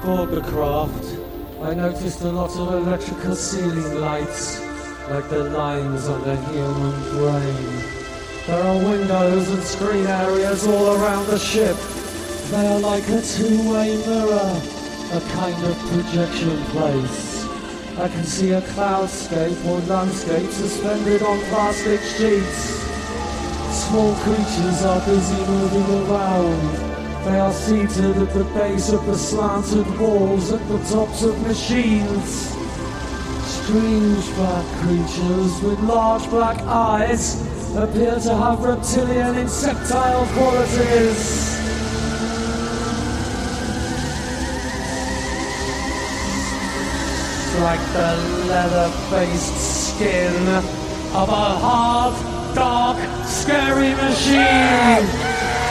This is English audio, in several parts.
bought the craft, I noticed a lot of electrical ceiling lights, like the lines on the human brain. There are windows and screen areas all around the ship. They are like a two-way mirror, a kind of projection place. I can see a cloudscape or landscape suspended on plastic sheets. Small creatures are busy moving around. They are seated at the base of the slanted walls at the tops of machines. Strange black creatures with large black eyes appear to have reptilian insectile qualities. Like the leather-based skin of a hard, dark, scary machine.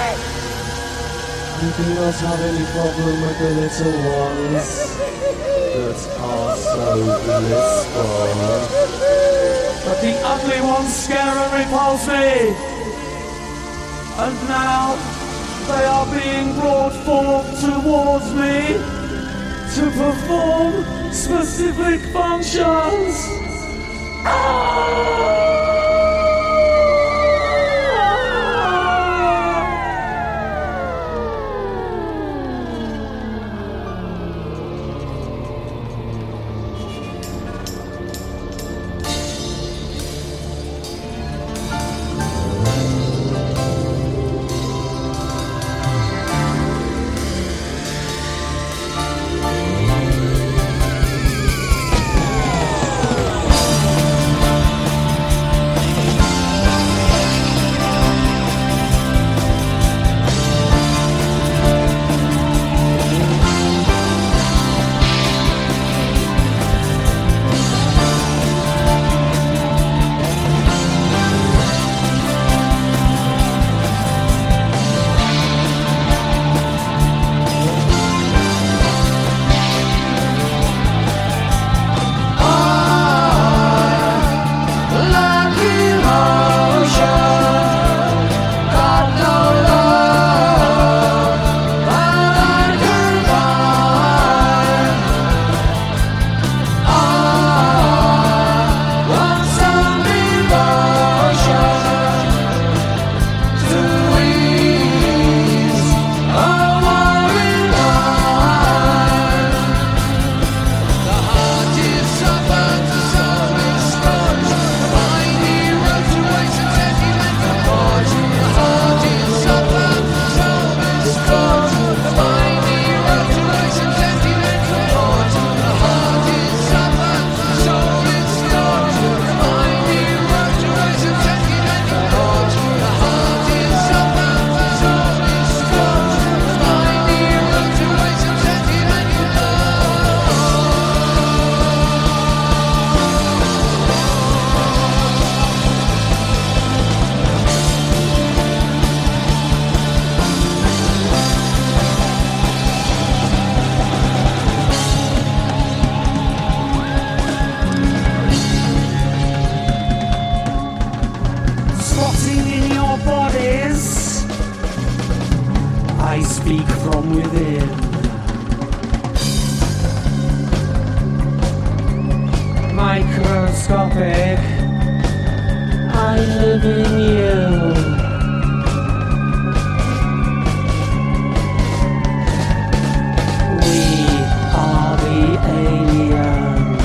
We do not have any problem with the little ones that are so blissful. But the ugly ones scare and repulse me. And now they are being brought forth towards me to perform specific functions. Microscopic, I live in you. We are the aliens.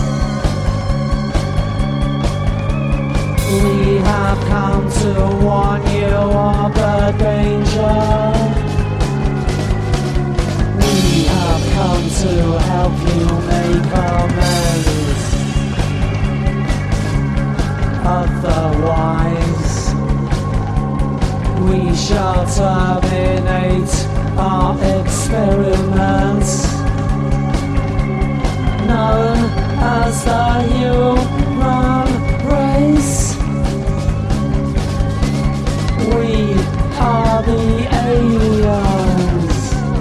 We have come to warn you of the danger. We have come to help you make amends. Otherwise, we shall terminate our experiments, known as the human race. We are the aliens.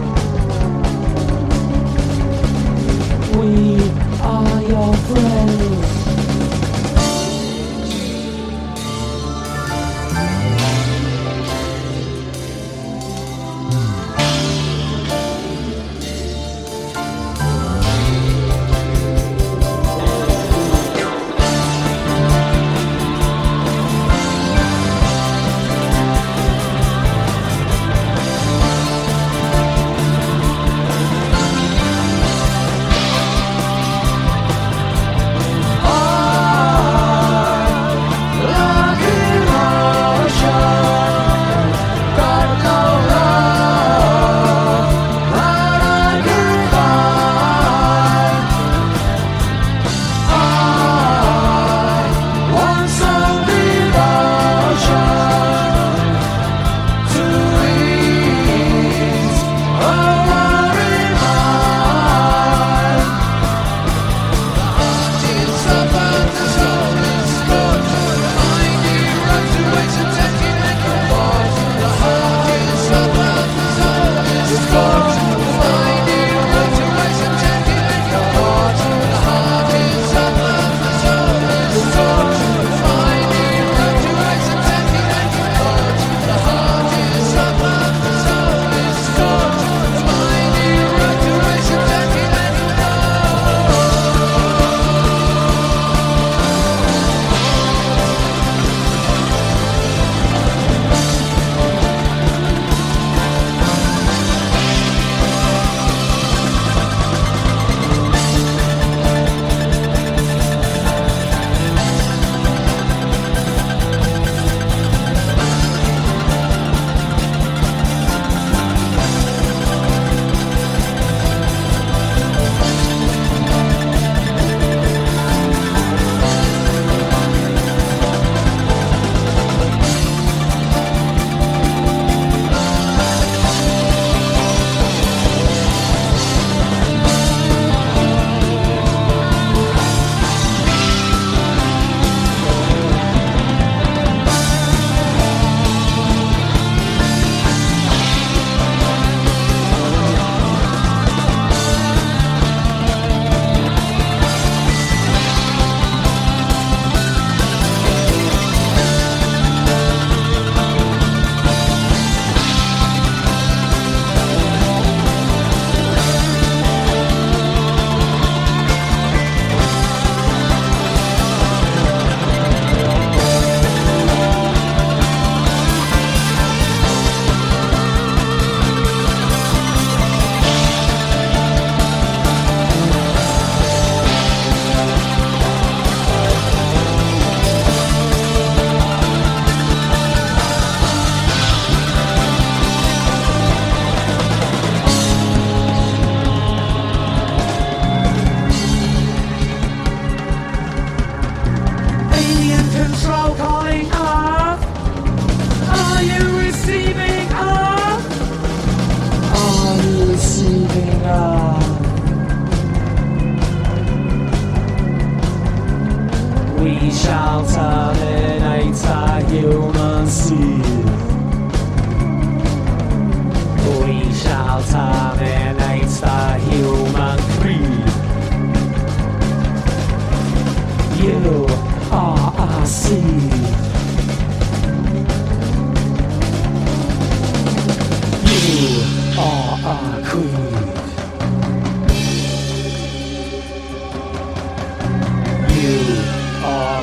We are your friends.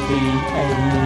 the end.